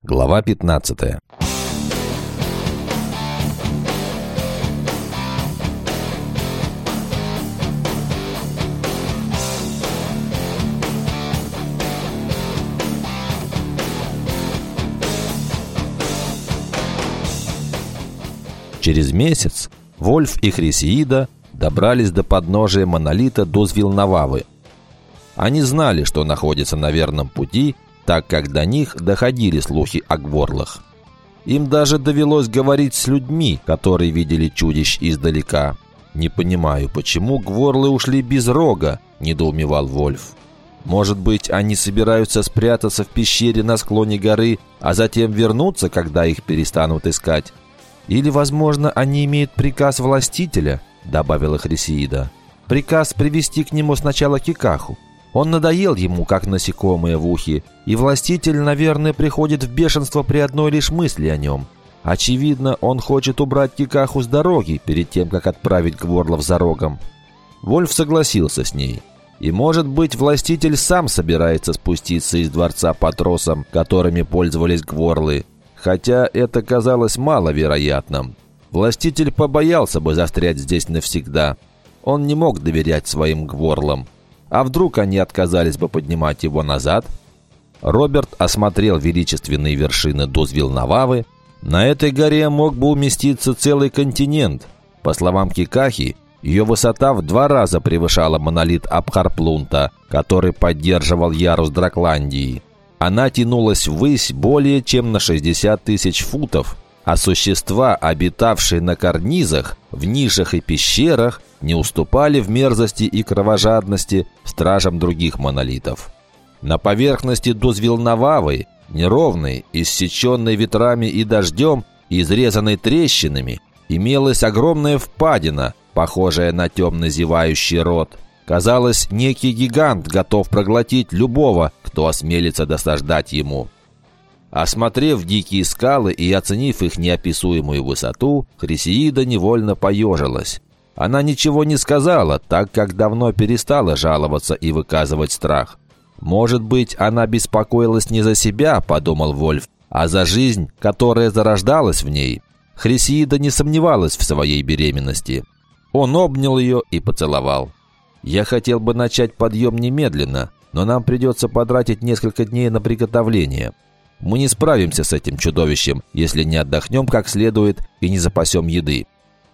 Глава 15. Через месяц Вольф и Хрисеида добрались до подножия монолита Дозвил-Нававы. Они знали, что находятся на верном пути, так как до них доходили слухи о гворлах. Им даже довелось говорить с людьми, которые видели чудищ издалека. «Не понимаю, почему гворлы ушли без рога?» – недоумевал Вольф. «Может быть, они собираются спрятаться в пещере на склоне горы, а затем вернуться, когда их перестанут искать? Или, возможно, они имеют приказ властителя?» – добавила Хрисеида. «Приказ привести к нему сначала Кикаху. Он надоел ему, как насекомое в ухе, и властитель, наверное, приходит в бешенство при одной лишь мысли о нем. Очевидно, он хочет убрать Кикаху с дороги перед тем, как отправить гворлов за рогом». Вольф согласился с ней. И, может быть, властитель сам собирается спуститься из дворца по тросам, которыми пользовались гворлы, хотя это казалось маловероятным. Властитель побоялся бы застрять здесь навсегда. Он не мог доверять своим гворлам. А вдруг они отказались бы поднимать его назад? Роберт осмотрел величественные вершины Дозвил-Нававы. На этой горе мог бы уместиться целый континент. По словам Кикахи, ее высота в 2 раза превышала монолит Абхарплунта, который поддерживал ярус Дракландии. Она тянулась ввысь более чем на 60 тысяч футов, а существа, обитавшие на карнизах, в нишах и пещерах, не уступали в мерзости и кровожадности стражам других монолитов. На поверхности Дозвил-Нававы, неровной, иссеченной ветрами и дождем, изрезанной трещинами, имелась огромная впадина, похожая на темно зевающий рот. Казалось, некий гигант готов проглотить любого, кто осмелится досаждать ему. Осмотрев дикие скалы и оценив их неописуемую высоту, Хрисеида невольно поежилась. Она ничего не сказала, так как давно перестала жаловаться и выказывать страх. «Может быть, она беспокоилась не за себя, — подумал Вольф, — а за жизнь, которая зарождалась в ней». Хрисеида не сомневалась в своей беременности. Он обнял ее и поцеловал. «Я хотел бы начать подъем немедленно, но нам придется потратить несколько дней на приготовление. Мы не справимся с этим чудовищем, если не отдохнем как следует и не запасем еды».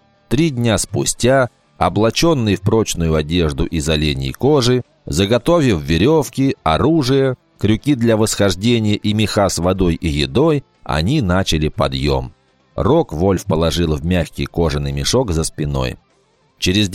3 дня спустя, облаченный в прочную одежду из оленей кожи, заготовив веревки, оружие, крюки для восхождения и меха с водой и едой, они начали подъем. Рог Вольф положил в мягкий кожаный мешок за спиной. Через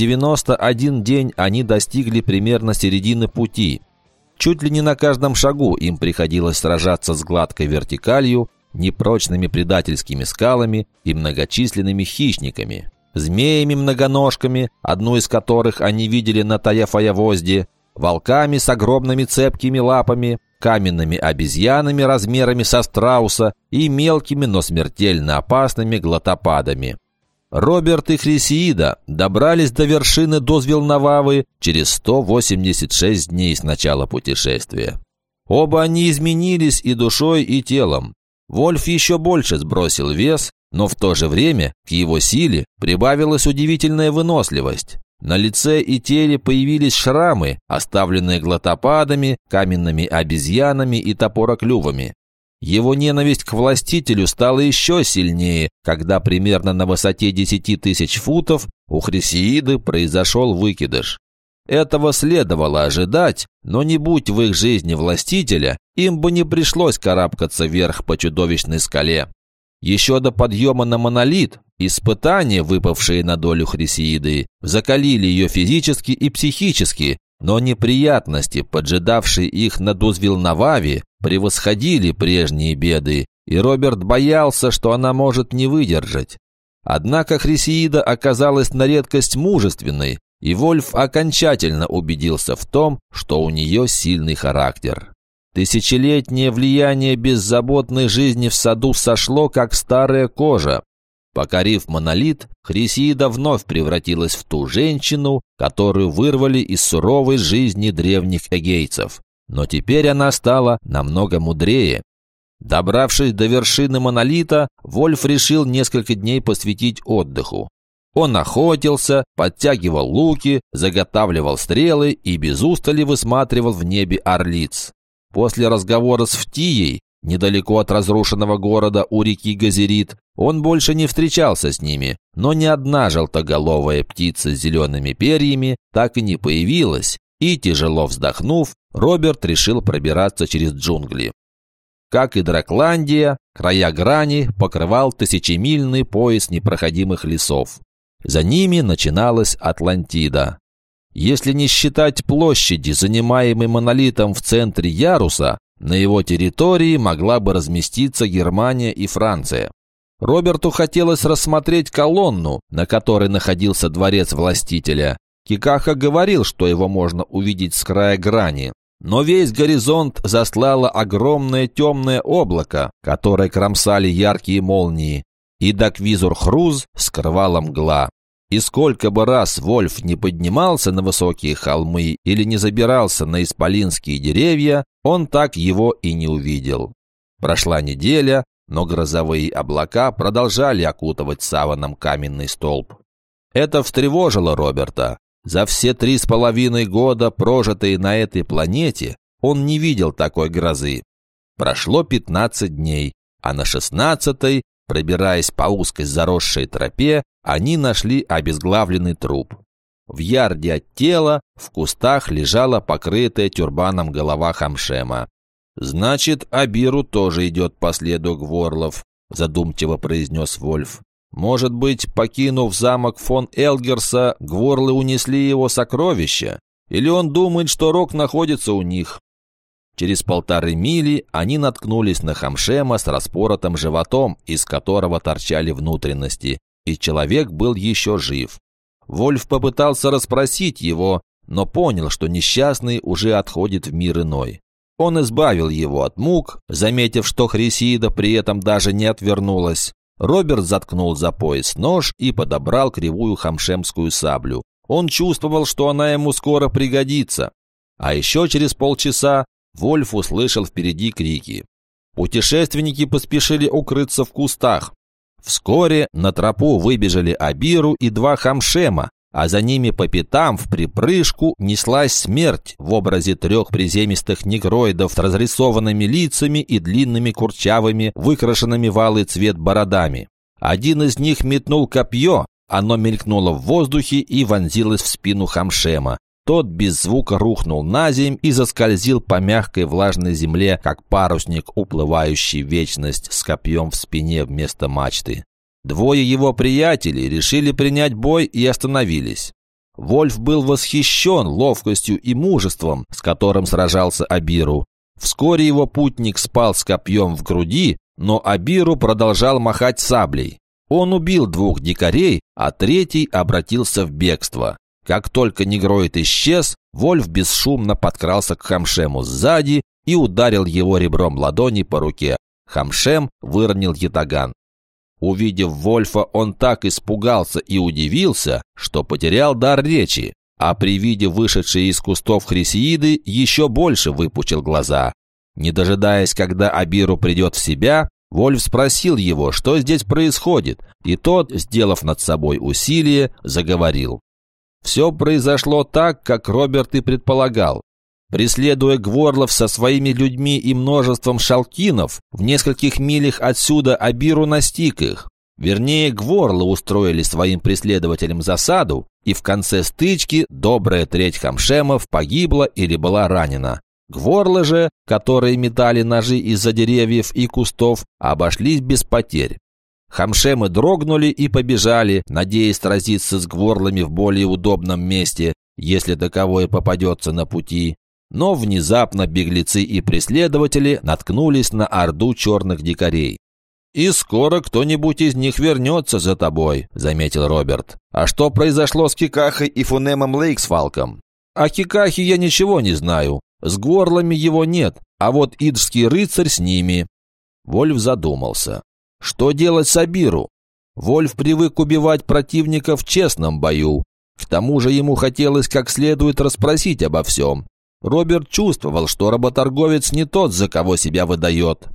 91 день они достигли примерно середины пути. Чуть ли не на каждом шагу им приходилось сражаться с гладкой вертикалью, непрочными предательскими скалами и многочисленными хищниками. Змеями-многоножками, одну из которых они видели на Таяфаявозде, волками с огромными цепкими лапами, каменными обезьянами размерами со страуса и мелкими, но смертельно опасными глотопадами. Роберт и Хрисеида добрались до вершины Дозвил-Нававы через 186 дней с начала путешествия. Оба они изменились и душой, и телом. Вольф еще больше сбросил вес, но в то же время к его силе прибавилась удивительная выносливость. На лице и теле появились шрамы, оставленные глотопадами, каменными обезьянами и топороклювами. Его ненависть к властителю стала еще сильнее, когда примерно на высоте 10 тысяч футов у Хрисеиды произошел выкидыш. Этого следовало ожидать, но не будь в их жизни властителя, им бы не пришлось карабкаться вверх по чудовищной скале. Еще до подъема на монолит испытания, выпавшие на долю Хрисеиды, закалили ее физически и психически, но неприятности, поджидавшие их на Дозвил-Нававе, превосходили прежние беды, и Роберт боялся, что она может не выдержать. Однако Хрисеида оказалась на редкость мужественной, и Вольф окончательно убедился в том, что у нее сильный характер. Тысячелетнее влияние беззаботной жизни в саду сошло, как старая кожа. Покорив монолит, Хрисеида вновь превратилась в ту женщину, которую вырвали из суровой жизни древних эгейцев. Но теперь она стала намного мудрее. Добравшись до вершины монолита, Вольф решил несколько дней посвятить отдыху. Он охотился, подтягивал луки, заготавливал стрелы и без устали высматривал в небе орлиц. После разговора с Фтией, недалеко от разрушенного города у реки Газерит, он больше не встречался с ними, но ни одна желтоголовая птица с зелеными перьями так и не появилась, и, тяжело вздохнув, Роберт решил пробираться через джунгли. Как и Дракландия, края грани покрывал тысячемильный пояс непроходимых лесов. За ними начиналась Атлантида. Если не считать площади, занимаемой монолитом в центре яруса, на его территории могла бы разместиться Германия и Франция. Роберту хотелось рассмотреть колонну, на которой находился дворец властителя. Кикаха говорил, что его можно увидеть с края грани. Но весь горизонт заслало огромное темное облако, которое кромсали яркие молнии, и Даквизур-Хруз скрывала мгла. И сколько бы раз Вольф не поднимался на высокие холмы или не забирался на исполинские деревья, он так его и не увидел. Прошла неделя, но грозовые облака продолжали окутывать саваном каменный столб. Это встревожило Роберта. За все 3,5 года, прожитые на этой планете, он не видел такой грозы. Прошло 15 дней, а на 16-й, пробираясь по узкой заросшей тропе, они нашли обезглавленный труп. В ярде от тела в кустах лежала покрытая тюрбаном голова Хамшема. «Значит, Абиру тоже идет по следу Гворлов», – задумчиво произнес Вольф. «Может быть, покинув замок фон Элгерса, Гворлы унесли его сокровища? Или он думает, что Рок находится у них?» Через 1,5 мили они наткнулись на Хамшема с распоротым животом, из которого торчали внутренности, и человек был еще жив. Вольф попытался расспросить его, но понял, что несчастный уже отходит в мир иной. Он избавил его от мук, заметив, что Хрисида при этом даже не отвернулась. Роберт заткнул за пояс нож и подобрал кривую хамшемскую саблю. Он чувствовал, что она ему скоро пригодится. А еще через полчаса Вольф услышал впереди крики. Путешественники поспешили укрыться в кустах. Вскоре на тропу выбежали Абиру и 2 Хамшема, а за ними по пятам в припрыжку неслась смерть в образе 3 приземистых негроидов с разрисованными лицами и длинными курчавыми, выкрашенными в алый цвет бородами. Один из них метнул копье, оно мелькнуло в воздухе и вонзилось в спину Хамшема. Тот без звука рухнул на земь и заскользил по мягкой влажной земле, как парусник, уплывающий в вечность с копьем в спине вместо мачты. 2 его приятелей решили принять бой и остановились. Вольф был восхищен ловкостью и мужеством, с которым сражался Абиру. Вскоре его путник спал с копьем в груди, но Абиру продолжал махать саблей. Он убил 2 дикарей, а 3 обратился в бегство. Как только негроид исчез, Вольф бесшумно подкрался к Хамшему сзади и ударил его ребром ладони по руке. Хамшем выронил ятаган. Увидев Вольфа, он так испугался и удивился, что потерял дар речи, а при виде вышедшей из кустов Хрисииды еще больше выпучил глаза. Не дожидаясь, когда Абиру придет в себя, Вольф спросил его, что здесь происходит, и тот, сделав над собой усилие, заговорил. Все произошло так, как Роберт и предполагал. Преследуя Гворлов со своими людьми и множеством шалкинов, в нескольких милях отсюда Абиру настиг их. Вернее, Гворлы устроили своим преследователям засаду, и в конце стычки добрая треть Хамшемов погибла или была ранена. Гворлы же, которые метали ножи из-за деревьев и кустов, обошлись без потерь. Хамшемы дрогнули и побежали, надеясь сразиться с Гворлами в более удобном месте, если таковое попадется на пути. Но внезапно беглецы и преследователи наткнулись на орду черных дикарей. «И скоро кто-нибудь из них вернется за тобой», — заметил Роберт. «А что произошло с Кикахой и Фунемом Лейксфалком?» «О Кикахе я ничего не знаю. С Гворлами его нет, а вот идшский рыцарь с ними». Вольф задумался. Что делать с Абиру? Вольф привык убивать противника в честном бою. К тому же ему хотелось как следует расспросить обо всем. Роберт чувствовал, что работорговец не тот, за кого себя выдает.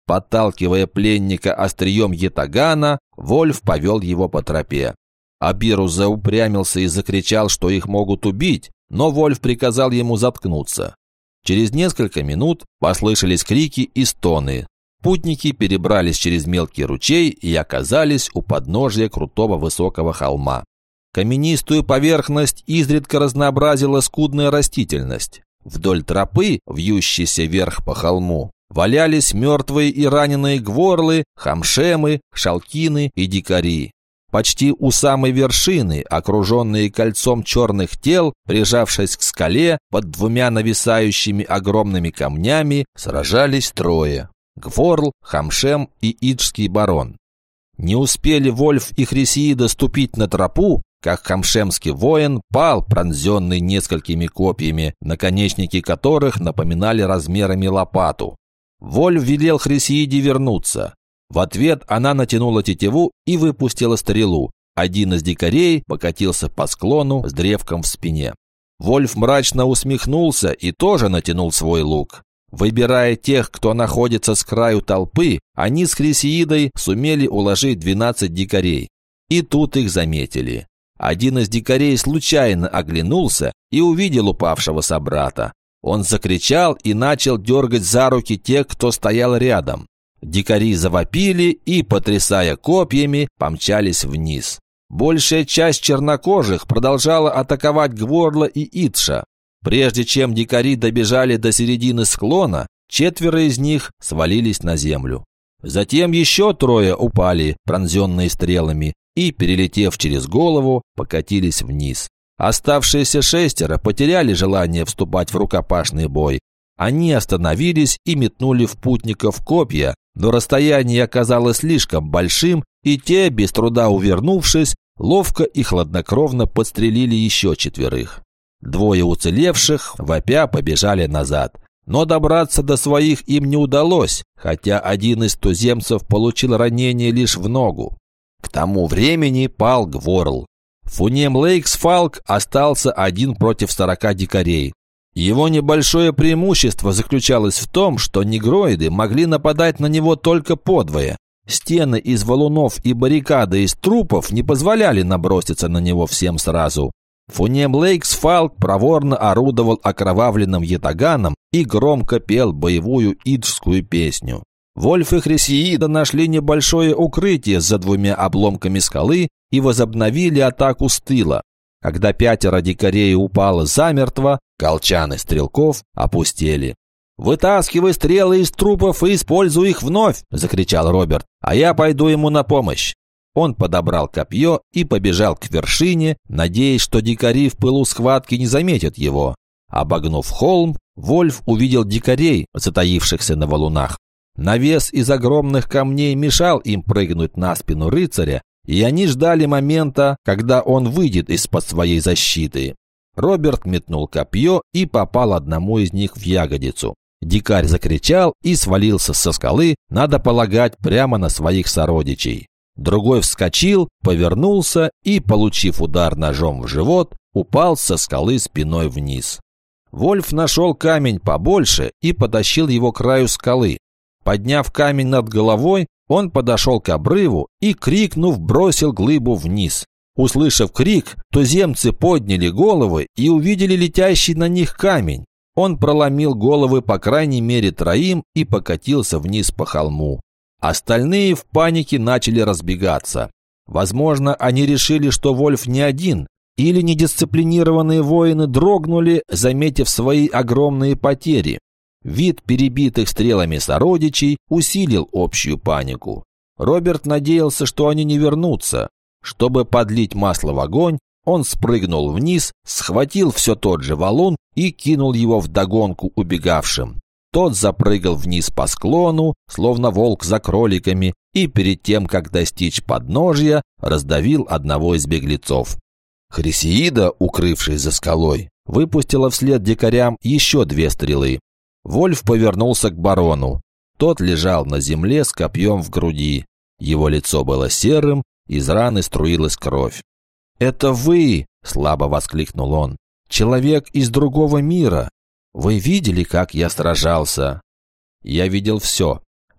Подталкивая пленника острием ятагана, Вольф повел его по тропе. Абирус заупрямился и закричал, что их могут убить, но Вольф приказал ему заткнуться. Через несколько минут послышались крики и стоны. Путники перебрались через мелкий ручей и оказались у подножия крутого высокого холма. Каменистую поверхность изредка разнообразила скудная растительность. Вдоль тропы, вьющейся вверх по холму, валялись мертвые и раненые гворлы, хамшемы, шалкины и дикари. Почти у самой вершины, окруженные кольцом черных тел, прижавшись к скале под двумя нависающими огромными камнями, сражались трое – Гворл, Хамшем и Иджский барон. Не успели Вольф и Хрисеида ступить на тропу, как хамшемский воин пал, пронзенный несколькими копьями, наконечники которых напоминали размерами лопату. Вольф велел Хрисеиде вернуться. В ответ она натянула тетиву и выпустила стрелу. Один из дикарей покатился по склону с древком в спине. Вольф мрачно усмехнулся и тоже натянул свой лук. Выбирая тех, кто находится с краю толпы, они с Хрисеидой сумели уложить 12 дикарей. И тут их заметили. Один из дикарей случайно оглянулся и увидел упавшего собрата. Он закричал и начал дергать за руки тех, кто стоял рядом. Дикари завопили и, потрясая копьями, помчались вниз. Большая часть чернокожих продолжала атаковать Гворла и Идша. Прежде чем дикари добежали до середины склона, 4 из них свалились на землю. Затем еще 3 упали, пронзенные стрелами, и, перелетев через голову, покатились вниз. Оставшиеся 6 потеряли желание вступать в рукопашный бой. Они остановились и метнули в путников копья, но расстояние оказалось слишком большим, и те, без труда увернувшись, ловко и хладнокровно подстрелили еще 4. 2 уцелевших, вопя, побежали назад. Но добраться до своих им не удалось, хотя один из туземцев получил ранение лишь в ногу. К тому времени пал Гворл. Фунем Лейксфалк остался один против 40 дикарей. Его небольшое преимущество заключалось в том, что негроиды могли нападать на него только подвое. Стены из валунов и баррикады из трупов не позволяли наброситься на него всем сразу. Фунем Лейксфалк проворно орудовал окровавленным ятаганом и громко пел боевую иджскую песню. Вольф и Хрисеида нашли небольшое укрытие за 2 обломками скалы и возобновили атаку с тыла. Когда 5 дикарей упало замертво, колчаны стрелков опустели. «Вытаскивай стрелы из трупов и используй их вновь!» – закричал Роберт. «А я пойду ему на помощь!» Он подобрал копье и побежал к вершине, надеясь, что дикари в пылу схватки не заметят его. Обогнув холм, Вольф увидел дикарей, затаившихся на валунах. Навес из огромных камней мешал им прыгнуть на спину рыцаря, и они ждали момента, когда он выйдет из-под своей защиты. Роберт метнул копье и попал одному из них в ягодицу. Дикарь закричал и свалился со скалы, надо полагать, прямо на своих сородичей. Другой вскочил, повернулся и, получив удар ножом в живот, упал со скалы спиной вниз. Вольф нашел камень побольше и потащил его к краю скалы. Подняв камень над головой, он подошел к обрыву и, крикнув, бросил глыбу вниз. Услышав крик, туземцы подняли головы и увидели летящий на них камень. Он проломил головы по крайней мере 3 и покатился вниз по холму. Остальные в панике начали разбегаться. Возможно, они решили, что Вольф не один, или недисциплинированные воины дрогнули, заметив свои огромные потери. Вид перебитых стрелами сородичей усилил общую панику. Роберт надеялся, что они не вернутся. Чтобы подлить масло в огонь, он спрыгнул вниз, схватил все тот же валун и кинул его вдогонку убегавшим. Тот запрыгал вниз по склону, словно волк за кроликами, и перед тем, как достичь подножья, раздавил одного из беглецов. Хрисеида, укрывшись за скалой, выпустила вслед дикарям еще 2 стрелы. Вольф повернулся к барону. Тот лежал на земле с копьем в груди. Его лицо было серым, из раны струилась кровь. «Это вы!» – слабо воскликнул он. «Человек из другого мира! Вы видели, как я сражался?» «Я видел все.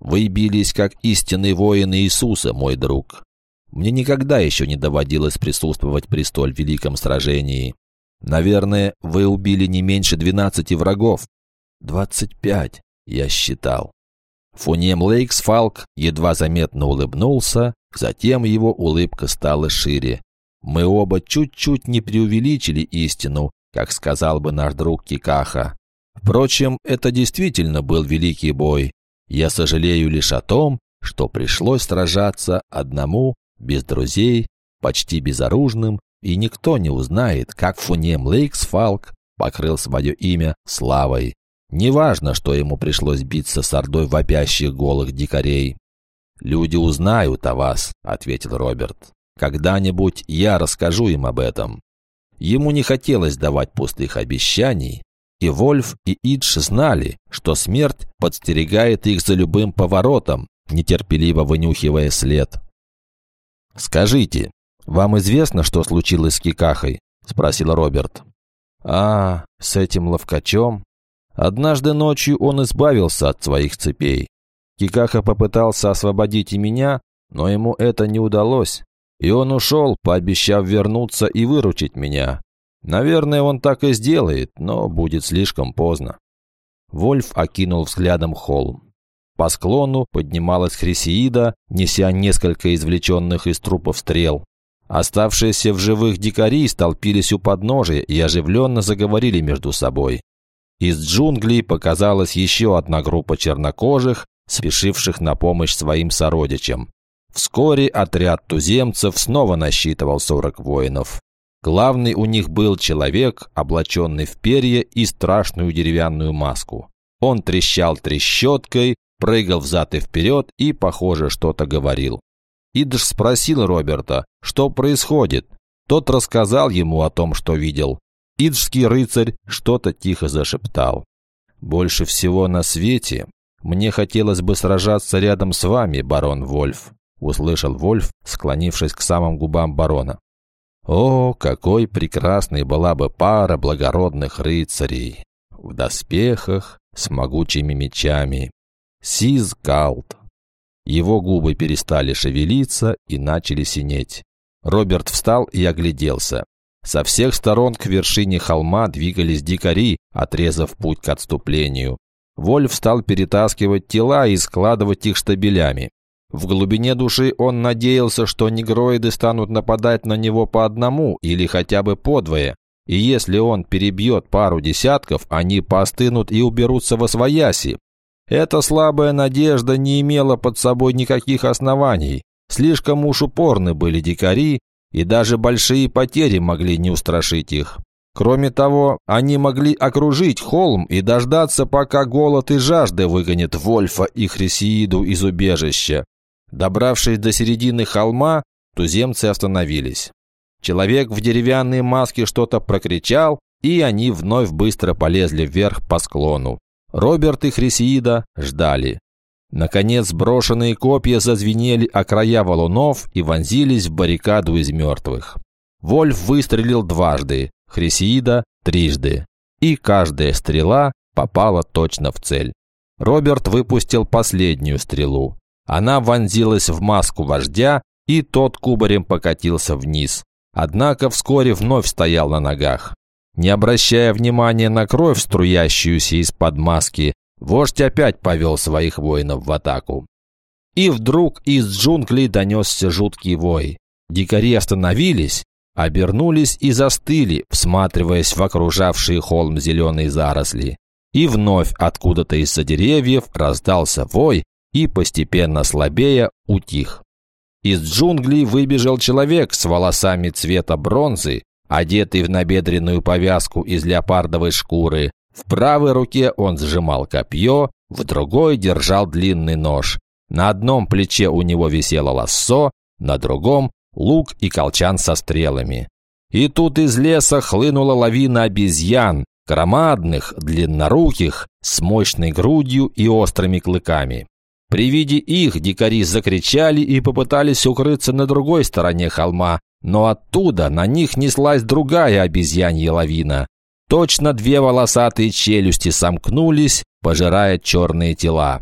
Вы бились, как истинный воин Иисуса, мой друг. Мне никогда еще не доводилось присутствовать при столь великом сражении. Наверное, вы убили не меньше 12 врагов. 25, я считал». Фунем Лейксфалк едва заметно улыбнулся, затем его улыбка стала шире. «Мы оба чуть-чуть не преувеличили истину, как сказал бы наш друг Кикаха. Впрочем, это действительно был великий бой. Я сожалею лишь о том, что пришлось сражаться одному, без друзей, почти безоружным, и никто не узнает, как Фунем Лейксфалк покрыл свое имя славой. Неважно, что ему пришлось биться с ордой вопящих голых дикарей». «Люди узнают о вас», — ответил Роберт. «Когда-нибудь я расскажу им об этом». Ему не хотелось давать пустых обещаний, и Вольф и Идж знали, что смерть подстерегает их за любым поворотом, нетерпеливо вынюхивая след. «Скажите, вам известно, что случилось с Кикахой?» — спросил Роберт. С этим ловкачом? Однажды ночью он избавился от своих цепей. Кикаха попытался освободить и меня, но ему это не удалось, и он ушел, пообещав вернуться и выручить меня. Наверное, он так и сделает, но будет слишком поздно». Вольф окинул взглядом холм. По склону поднималась Хрисеида, неся несколько извлеченных из трупов стрел. Оставшиеся в живых дикари столпились у подножия и оживленно заговорили между собой. Из джунглей показалась еще одна группа чернокожих, спешивших на помощь своим сородичам. Вскоре отряд туземцев снова насчитывал 40 воинов. Главный у них был человек, облаченный в перья и страшную деревянную маску. Он трещал трещоткой, прыгал взад и вперед и, похоже, что-то говорил. Идж спросил Роберта, что происходит. Тот рассказал ему о том, что видел. Иджский рыцарь что-то тихо зашептал. «Больше всего на свете мне хотелось бы сражаться рядом с вами, барон Вольф», услышал Вольф, склонившись к самым губам барона. «О, какой прекрасной была бы пара благородных рыцарей! В доспехах, с могучими мечами. Сиз Галт». Его губы перестали шевелиться и начали синеть. Роберт встал и огляделся. Со всех сторон к вершине холма двигались дикари, отрезав путь к отступлению. Вольф стал перетаскивать тела и складывать их штабелями. В глубине души он надеялся, что негроиды станут нападать на него по одному или хотя бы по двое, и если он перебьет пару десятков, они поостынут и уберутся восвояси. Эта слабая надежда не имела под собой никаких оснований. Слишком уж упорны были дикари, и даже большие потери могли не устрашить их. Кроме того, они могли окружить холм и дождаться, пока голод и жажда выгонят Вольфа и Хрисеиду из убежища. Добравшись до середины холма, туземцы остановились. Человек в деревянной маске что-то прокричал, и они вновь быстро полезли вверх по склону. Роберт и Хрисеида ждали. Наконец брошенные копья зазвенели о края валунов и вонзились в баррикаду из мертвых. Вольф выстрелил дважды, Хрисеида трижды, и каждая стрела попала точно в цель. Роберт выпустил последнюю стрелу. Она вонзилась в маску вождя, и тот кубарем покатился вниз. Однако вскоре вновь стоял на ногах. Не обращая внимания на кровь, струящуюся из-под маски, вождь опять повел своих воинов в атаку. И вдруг из джунглей донесся жуткий вой. Дикари остановились, обернулись и застыли, всматриваясь в окружавшие холм зеленые заросли. И вновь откуда-то из-за деревьев раздался вой и, постепенно слабея, утих. Из джунглей выбежал человек с волосами цвета бронзы, одетый в набедренную повязку из леопардовой шкуры. В правой руке он сжимал копье, в другой держал длинный нож. На одном плече у него висело лассо, на другом – лук и колчан со стрелами. И тут из леса хлынула лавина обезьян, громадных, длинноруких, с мощной грудью и острыми клыками. При виде их дикари закричали и попытались укрыться на другой стороне холма, но оттуда на них неслась другая обезьянья лавина. Точно две волосатые челюсти сомкнулись, пожирая черные тела.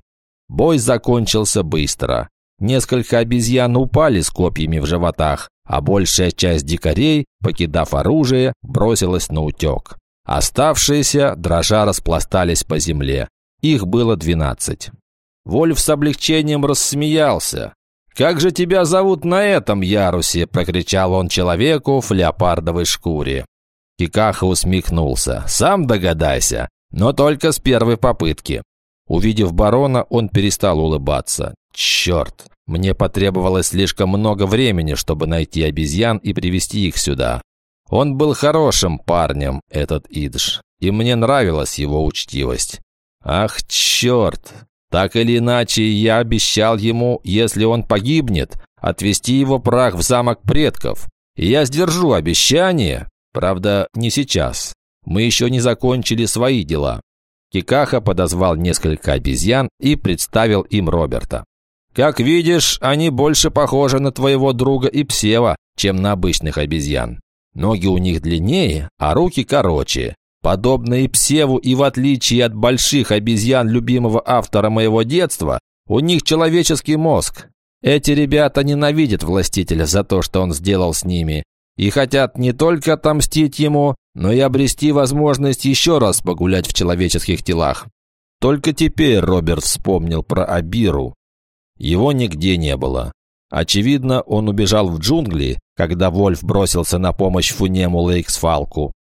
Бой закончился быстро. Несколько обезьян упали с копьями в животах, а большая часть дикарей, покидав оружие, бросилась на утек. Оставшиеся, дрожа, распластались по земле. Их было 12. Вольф с облегчением рассмеялся. «Как же тебя зовут на этом ярусе?» – прокричал он человеку в леопардовой шкуре. Кикаха усмехнулся. «Сам догадайся, но только с первой попытки». Увидев барона, он перестал улыбаться. «Черт, мне потребовалось слишком много времени, чтобы найти обезьян и привести их сюда. Он был хорошим парнем, этот Идж, и мне нравилась его учтивость. Ах, черт! Так или иначе, я обещал ему, если он погибнет, отвезти его прах в замок предков. И я сдержу обещание, правда, не сейчас. Мы еще не закончили свои дела». Кикаха подозвал несколько обезьян и представил им Роберта. «Как видишь, они больше похожи на твоего друга Ипсева, чем на обычных обезьян. Ноги у них длиннее, а руки короче. Подобно Ипсеву и в отличие от больших обезьян любимого автора моего детства, у них человеческий мозг. Эти ребята ненавидят властителя за то, что он сделал с ними, и хотят не только отомстить ему, но и обрести возможность еще раз погулять в человеческих телах». Только теперь Роберт вспомнил про Абиру. Его нигде не было. Очевидно, он убежал в джунгли, когда Вольф бросился на помощь Фунему Лейксфалку.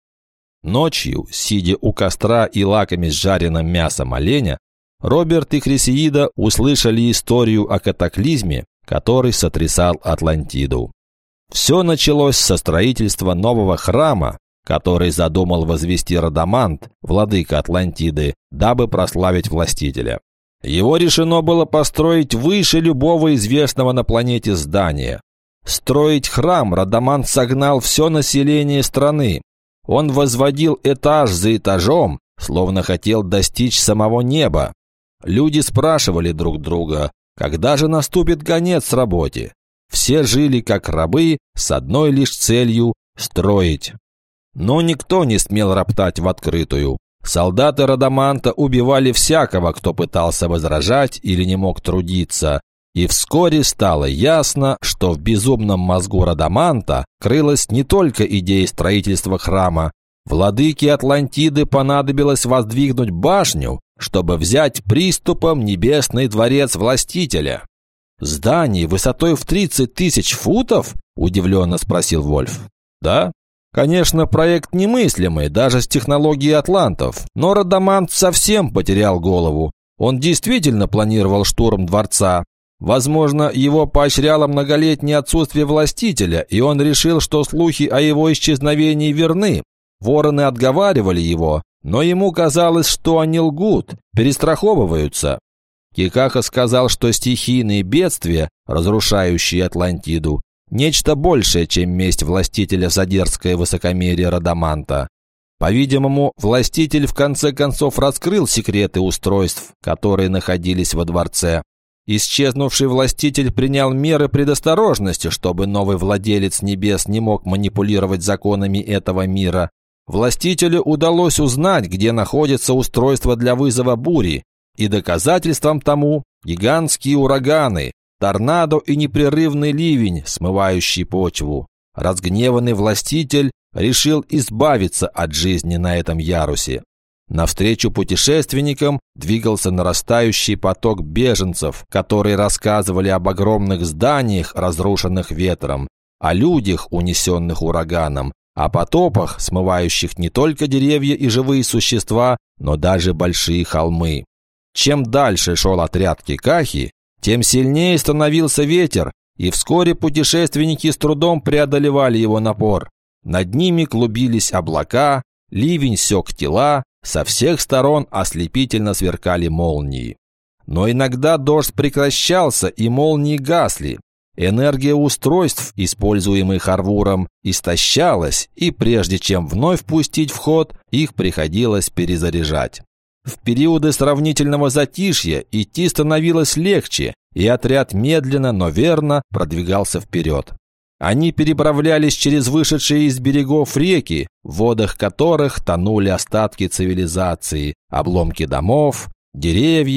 Ночью, сидя у костра и лакомясь жареным мясом оленя, Роберт и Хрисеида услышали историю о катаклизме, который сотрясал Атлантиду. Все началось со строительства нового храма, который задумал возвести Радамант, владыка Атлантиды, дабы прославить властителя. Его решено было построить выше любого известного на планете здания. Строить храм Радамант согнал все население страны. Он возводил этаж за этажом, словно хотел достичь самого неба. Люди спрашивали друг друга, когда же наступит конец работе. Все жили как рабы с одной лишь целью – строить. Но никто не смел роптать в открытую. Солдаты Радаманта убивали всякого, кто пытался возражать или не мог трудиться. И вскоре стало ясно, что в безумном мозгу Радаманта крылась не только идея строительства храма. Владыке Атлантиды понадобилось воздвигнуть башню, чтобы взять приступом небесный дворец властителя. «Здание высотой в 30 тысяч футов?» – удивленно спросил Вольф. «Да. Конечно, проект немыслимый, даже с технологией атлантов, но Радамант совсем потерял голову. Он действительно планировал штурм дворца. Возможно, его поощряло многолетнее отсутствие властителя, и он решил, что слухи о его исчезновении верны. Вороны отговаривали его, но ему казалось, что они лгут, перестраховываются. Кикаха сказал, что стихийные бедствия, разрушающие Атлантиду, нечто большее, чем месть властителя за дерзкое высокомерие Радаманта. По-видимому, властитель в конце концов раскрыл секреты устройств, которые находились во дворце. Исчезнувший властитель принял меры предосторожности, чтобы новый владелец небес не мог манипулировать законами этого мира. Властителю удалось узнать, где находится устройство для вызова бури, и доказательством тому гигантские ураганы, торнадо и непрерывный ливень, смывающий почву. Разгневанный властитель решил избавиться от жизни на этом ярусе. Навстречу путешественникам двигался нарастающий поток беженцев, которые рассказывали об огромных зданиях, разрушенных ветром, о людях, унесенных ураганом, о потопах, смывающих не только деревья и живые существа, но даже большие холмы. Чем дальше шел отряд Кикахи, тем сильнее становился ветер, и вскоре путешественники с трудом преодолевали его напор. Над ними клубились облака, ливень сёк тела, со всех сторон ослепительно сверкали молнии. Но иногда дождь прекращался, и молнии гасли. Энергия устройств, используемых Арвуром, истощалась, и прежде чем вновь пустить в ход, их приходилось перезаряжать. В периоды сравнительного затишья идти становилось легче, и отряд медленно, но верно продвигался вперед. Они переправлялись через вышедшие из берегов реки, в водах которых тонули остатки цивилизации, обломки домов, деревья,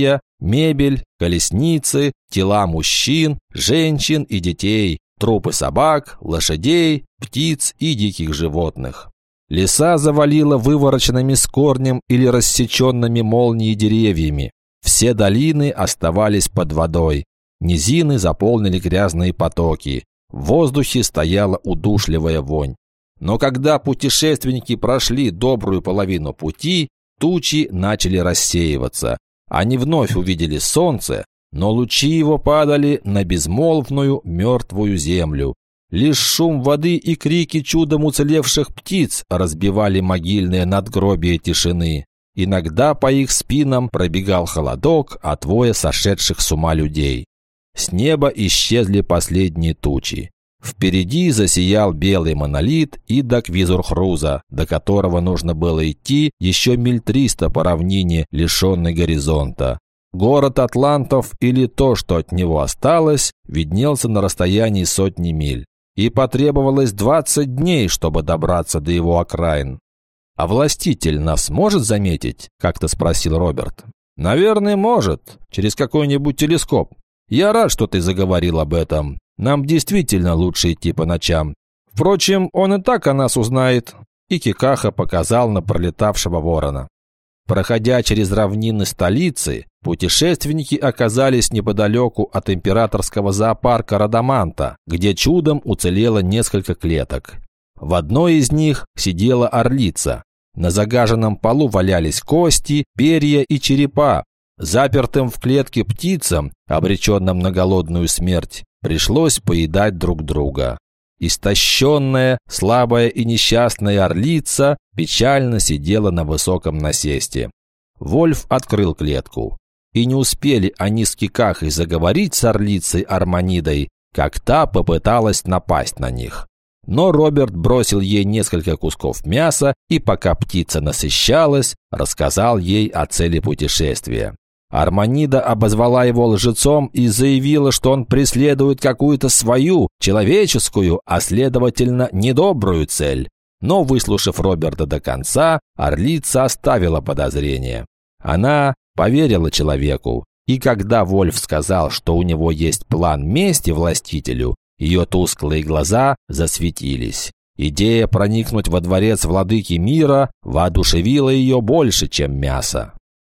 Мебель, колесницы, тела мужчин, женщин и детей, трупы собак, лошадей, птиц и диких животных. Леса завалило вывороченными с корнем или рассеченными молнией деревьями. Все долины оставались под водой. Низины заполнили грязные потоки. В воздухе стояла удушливая вонь. Но когда путешественники прошли добрую половину пути, тучи начали рассеиваться. Они вновь увидели солнце, но лучи его падали на безмолвную мертвую землю. Лишь шум воды и крики чудом уцелевших птиц разбивали могильные надгробия тишины. Иногда по их спинам пробегал холодок от воя сошедших с ума людей. С неба исчезли последние тучи. Впереди засиял белый монолит и Даквизурхруза, до которого нужно было идти еще миль 300 по равнине, лишенной горизонта. Город атлантов, или то, что от него осталось, виднелся на расстоянии сотни миль. И потребовалось 20 дней, чтобы добраться до его окраин. «А властитель нас может заметить?» – как-то спросил Роберт. «Наверное, может. Через какой-нибудь телескоп. Я рад, что ты заговорил об этом. Нам действительно лучше идти по ночам. Впрочем, он и так о нас узнает». И Кикаха показал на пролетавшего ворона. Проходя через равнины столицы, путешественники оказались неподалеку от императорского зоопарка Радаманта, где чудом уцелело несколько клеток. В одной из них сидела орлица. На загаженном полу валялись кости, перья и черепа. Запертым в клетке птицам, обреченным на голодную смерть, пришлось поедать друг друга. Истощенная, слабая и несчастная орлица печально сидела на высоком насесте. Вольф открыл клетку. И не успели они с Кикахой заговорить с орлицей Арманидой, как та попыталась напасть на них. Но Роберт бросил ей несколько кусков мяса и, пока птица насыщалась, рассказал ей о цели путешествия. Арманида обозвала его лжецом и заявила, что он преследует какую-то свою, человеческую, а следовательно, недобрую цель. Но, выслушав Роберта до конца, орлица оставила подозрения. Она поверила человеку, и когда Вольф сказал, что у него есть план мести властителю, ее тусклые глаза засветились. Идея проникнуть во дворец владыки мира воодушевила ее больше, чем мясо.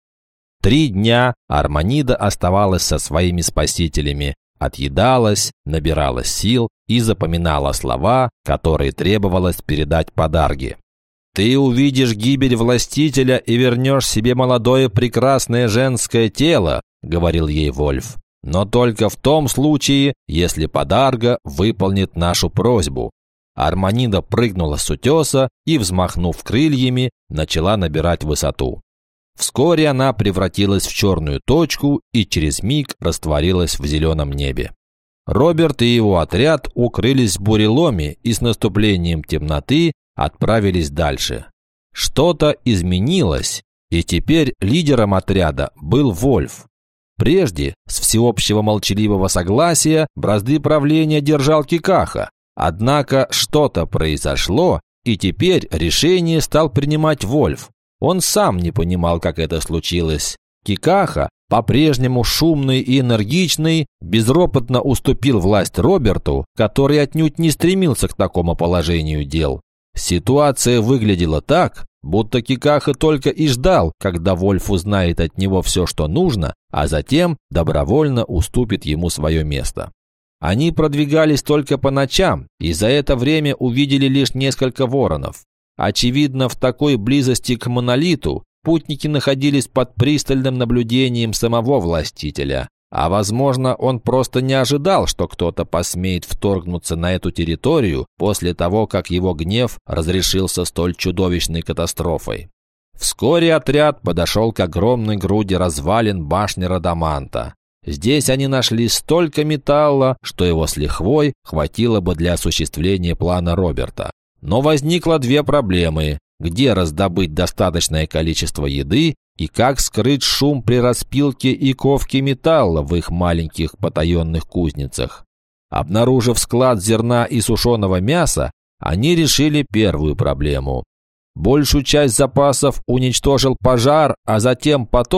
3 дня Арманида оставалась со своими спасителями, отъедалась, набиралась сил и запоминала слова, которые требовалось передать подарги. «Ты увидишь гибель властителя и вернешь себе молодое прекрасное женское тело», — говорил ей Вольф. «Но только в том случае, если подарга выполнит нашу просьбу». Арманида прыгнула с утеса и, взмахнув крыльями, начала набирать высоту. Вскоре она превратилась в черную точку и через миг растворилась в зеленом небе. Роберт и его отряд укрылись в буреломе и с наступлением темноты отправились дальше. Что-то изменилось, и теперь лидером отряда был Вольф. Прежде, с всеобщего молчаливого согласия, бразды правления держал Кикаха. Однако что-то произошло, и теперь решение стал принимать Вольф. Он сам не понимал, как это случилось. Кикаха, по-прежнему шумный и энергичный, безропотно уступил власть Роберту, который отнюдь не стремился к такому положению дел. Ситуация выглядела так, будто Кикаха только и ждал, когда Вольф узнает от него все, что нужно, а затем добровольно уступит ему свое место. Они продвигались только по ночам, и за это время увидели лишь несколько воронов. Очевидно, в такой близости к монолиту путники находились под пристальным наблюдением самого властителя. А возможно, он просто не ожидал, что кто-то посмеет вторгнуться на эту территорию после того, как его гнев разрешился столь чудовищной катастрофой. Вскоре отряд подошел к огромной груди развалин башни Радаманта. Здесь они нашли столько металла, что его с лихвой хватило бы для осуществления плана Роберта. Но возникло 2 проблемы: где раздобыть достаточное количество еды и как скрыть шум при распилке и ковке металла в их маленьких потаенных кузницах. Обнаружив склад зерна и сушеного мяса, они решили первую проблему. Большую часть запасов уничтожил пожар, а затем потоп,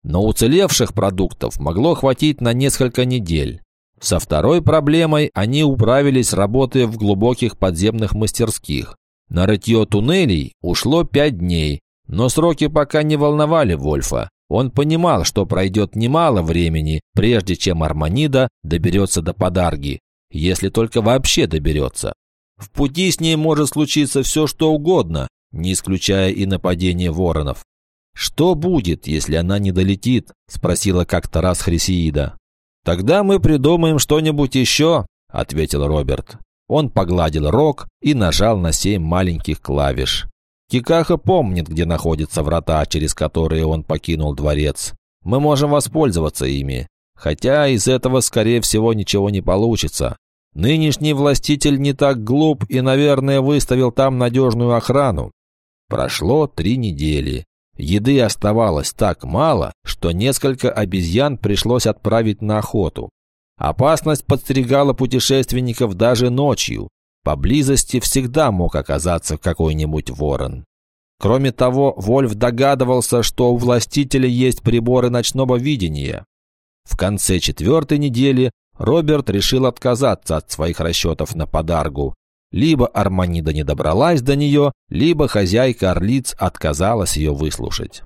но уцелевших продуктов могло хватить на несколько недель. Со второй проблемой они управились, работая в глубоких подземных мастерских. На рытье туннелей ушло 5 дней, но сроки пока не волновали Вольфа. Он понимал, что пройдет немало времени, прежде чем Арманида доберется до Подарги, если только вообще доберется. В пути с ней может случиться все, что угодно, не исключая и нападение воронов. «Что будет, если она не долетит?» – спросила как-то раз Хрисеида. «Тогда мы придумаем что-нибудь еще», – ответил Роберт. Он погладил рог и нажал на 7 маленьких клавиш. Кикаха помнит, где находятся врата, через которые он покинул дворец. Мы можем воспользоваться ими, хотя из этого, скорее всего, ничего не получится. Нынешний властитель не так глуп и, наверное, выставил там надежную охрану. Прошло 3 недели. Еды оставалось так мало, что несколько обезьян пришлось отправить на охоту. Опасность подстерегала путешественников даже ночью. Поблизости всегда мог оказаться какой-нибудь ворон. Кроме того, Вольф догадывался, что у властителя есть приборы ночного видения. В конце 4-й недели Роберт решил отказаться от своих расчетов на Подаргу. Либо Арманида не добралась до нее, либо хозяйка орлиц отказалась ее выслушать.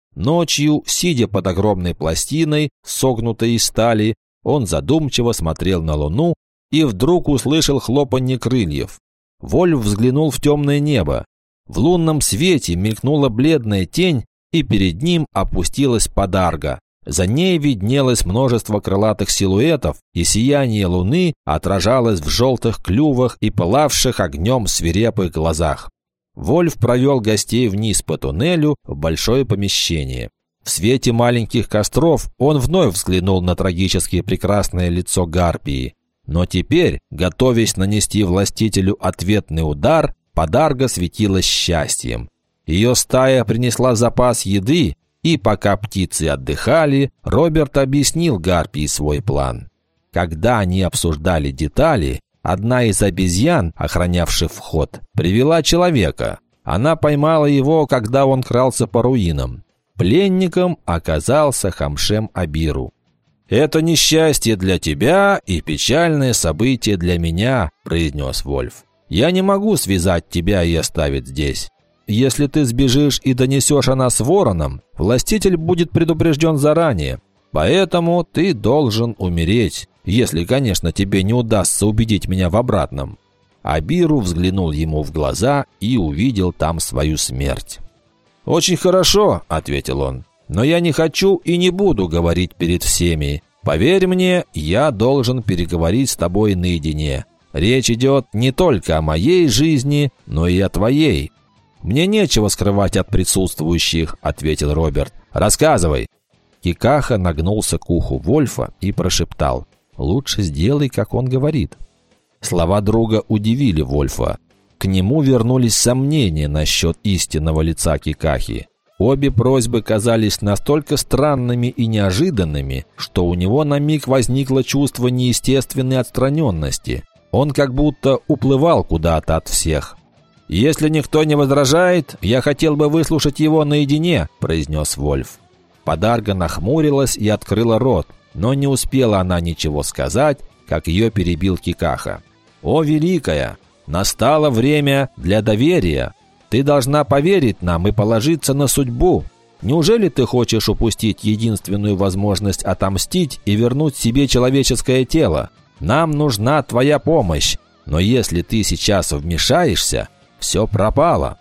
Ночью, сидя под огромной пластиной, согнутой из стали, он задумчиво смотрел на луну и вдруг услышал хлопанье крыльев. Вольф взглянул в темное небо. В лунном свете мелькнула бледная тень, и перед ним опустилась Подарга. За ней виднелось множество крылатых силуэтов, и сияние луны отражалось в желтых клювах и пылавших огнем свирепых глазах. Вольф провел гостей вниз по туннелю в большое помещение. В свете маленьких костров он вновь взглянул на трагически прекрасное лицо Гарпии. Но теперь, готовясь нанести властителю ответный удар, Подарга светилась счастьем. Ее стая принесла запас еды, и пока птицы отдыхали, Роберт объяснил Гарпии свой план. Когда они обсуждали детали, одна из обезьян, охранявших вход, привела человека. Она поймала его, когда он крался по руинам. Пленником оказался Хамшем Абиру. «Это несчастье для тебя и печальное событие для меня», – произнес Вольф. «Я не могу связать тебя и оставить здесь. Если ты сбежишь и донесешь о нас воронам, властитель будет предупрежден заранее. Поэтому ты должен умереть, если, конечно, тебе не удастся убедить меня в обратном». Абиру взглянул ему в глаза и увидел там свою смерть. «Очень хорошо», – ответил он, – «но я не хочу и не буду говорить перед всеми. Поверь мне, я должен переговорить с тобой наедине. Речь идет не только о моей жизни, но и о твоей». «Мне нечего скрывать от присутствующих», – ответил Роберт. «Рассказывай». Кикаха нагнулся к уху Вольфа и прошептал: «Лучше сделай, как он говорит». Слова друга удивили Вольфа. К нему вернулись сомнения насчет истинного лица Кикахи. Обе просьбы казались настолько странными и неожиданными, что у него на миг возникло чувство неестественной отстраненности. Он как будто уплывал куда-то от всех. «Если никто не возражает, я хотел бы выслушать его наедине», – произнес Вольф. Подарга нахмурилась и открыла рот, но не успела она ничего сказать, как ее перебил Кикаха. «О, Великая! Настало время для доверия. Ты должна поверить нам и положиться на судьбу. Неужели ты хочешь упустить единственную возможность отомстить и вернуть себе человеческое тело? Нам нужна твоя помощь, но если ты сейчас вмешаешься, все пропало».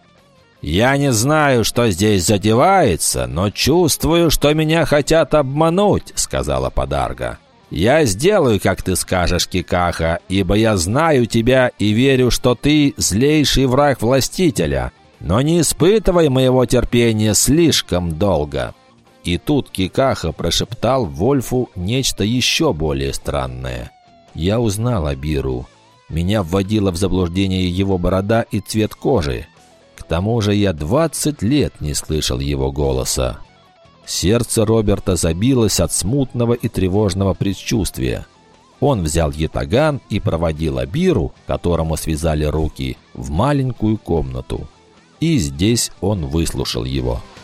«Я не знаю, что здесь задевается, но чувствую, что меня хотят обмануть», — сказала Подарга. «Я сделаю, как ты скажешь, Кикаха, ибо я знаю тебя и верю, что ты злейший враг властителя. Но не испытывай моего терпения слишком долго». И тут Кикаха прошептал Вольфу нечто еще более странное. «Я узнал Абиру. Меня вводило в заблуждение его борода и цвет кожи. К тому же я 20 лет не слышал его голоса». Сердце Роберта забилось от смутного и тревожного предчувствия. Он взял ятаган и проводил Абиру, которому связали руки, в маленькую комнату. И здесь он выслушал его.